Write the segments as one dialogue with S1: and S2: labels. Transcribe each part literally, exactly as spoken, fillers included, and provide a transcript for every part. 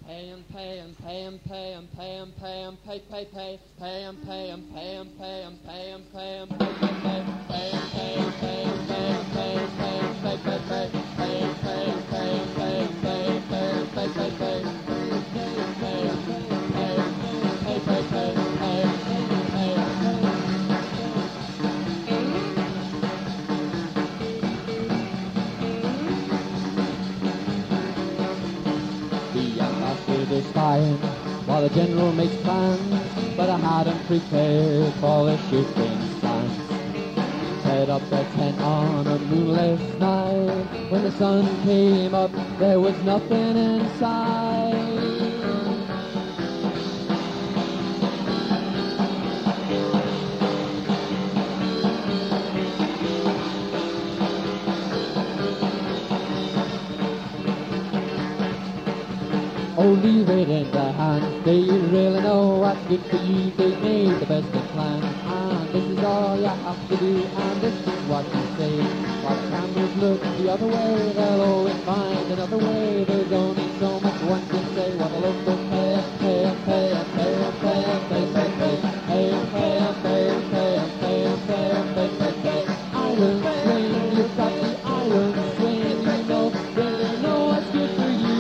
S1: pay and pay and pay and pay and pay and pay and pay pay pay pay and pay and pay and pay and pay and pay and pay pay pay pay and pay and pay and pay and pay and pay and pay pay pay pay and pay and pay and pay and pay and pay and pay pay pay pay is fine while the general makes plans, but I hadn't prepared for the shooting stance. Set up their tent on a moonless night. When the sun came up, there was nothing inside. Oh, leave it in their hands, they really know what's good for you. They made the best of plans, and this is all you have to do, and this is what you say. While cameras look the other way, they'll always find another way. There's only so much one can say. What a local pay, pay, pay, pay, pay, pay, pay, pay, pay, pay, pay, pay, pay, pay, pay, pay, pay. Island swing, you've got the island swing, you know, really know what's good for you.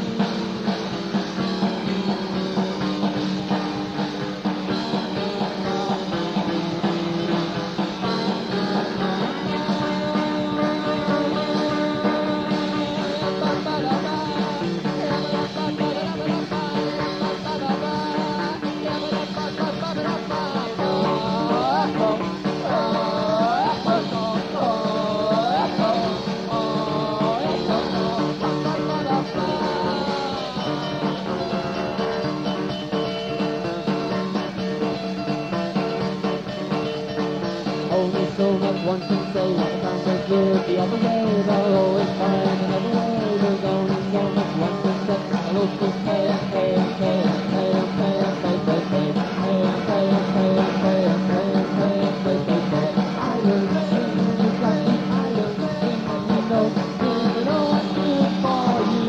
S1: Only so much one can say. When the cameras look the other way, they'll always find another way. There's only so much one can say. A local pay and pay and pay and pay and pay and pay, pay, pay, pay and pay and pay and pay and pay and pay and pay, pay, pay. Island swing, you've got the island swing, you know, you know what's good for you.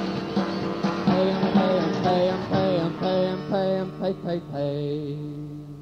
S1: Pay and pay and pay and pay and pay and pay and pay, pay.